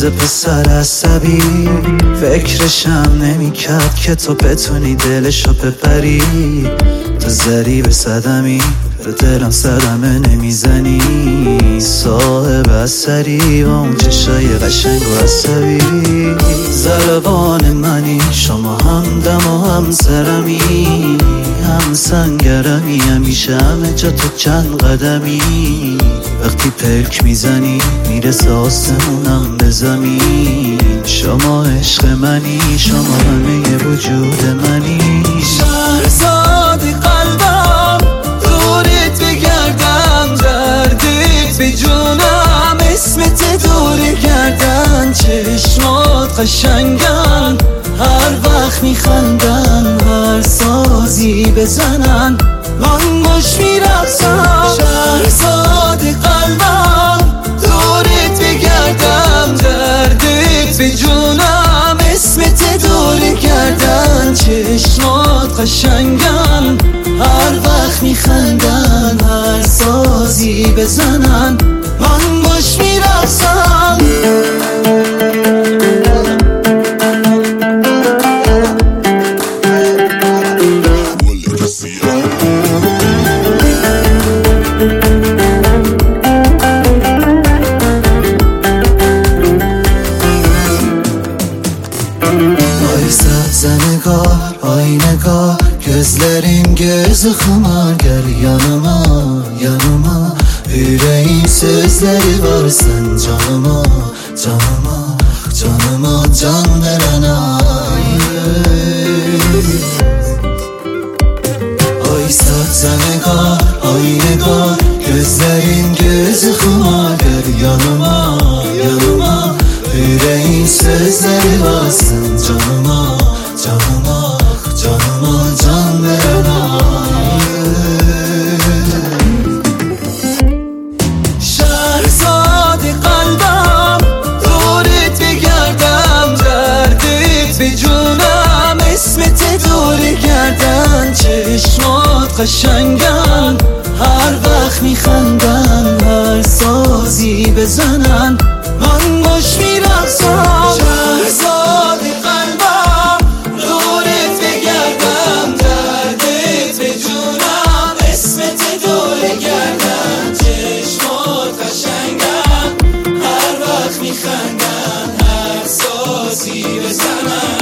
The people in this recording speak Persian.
مثل پسر عصبی، فکرشم نمیکرد که تو بتونی دلشو ببری. تو زری به صدمی به دلم صدمه نمیزنی، صاحب اثری و اون چشای قشنگ و عصبی. زربان منی، شما هم دم و هم سرمی، هم سنگرمی، همیشه همه جا تو چند قدمی. وقتی پلک میزنی میرسه آسمونم به زمین. شما عشق منی، شما همه وجود منی. شهرزاد قلبم دورت بگردم، دردت به جونم، اسمت دور گردن. چشمات قشنگن، هر وقت میخندن، هر سازی بزنن من باش میرقصم. شهرزاد قلبم دورت بگردم، دردت به جونم، اسمت دور گردن. چشمات قشنگن، هر وقت میخندن، هر سازی بزنن من باش میرقصم. Ay nega gözlerin gözü xımargər yanıma, yanıma. Yüreğin sözleri var sen canıma, canıma, canıma can veren ay. Ay sahte nega, ay nega gözlerin gözü xımargər yanıma, yanıma. Yüreğin sözleri var sen canıma, canıma, canıma can veren ay. Şehzade kalbim دورت بگردم، دردت به جونم، اسمت دور گردن. چشمات قشنگن، هر وقت میخندن، هر سازی بزنن من باش میرقصم. شهرزاد قلبم دورت بگردم، دردت به جونم، اسمت دور گردن. چشمات قشنگن، هر وقت میخندن، هر سازی بزنن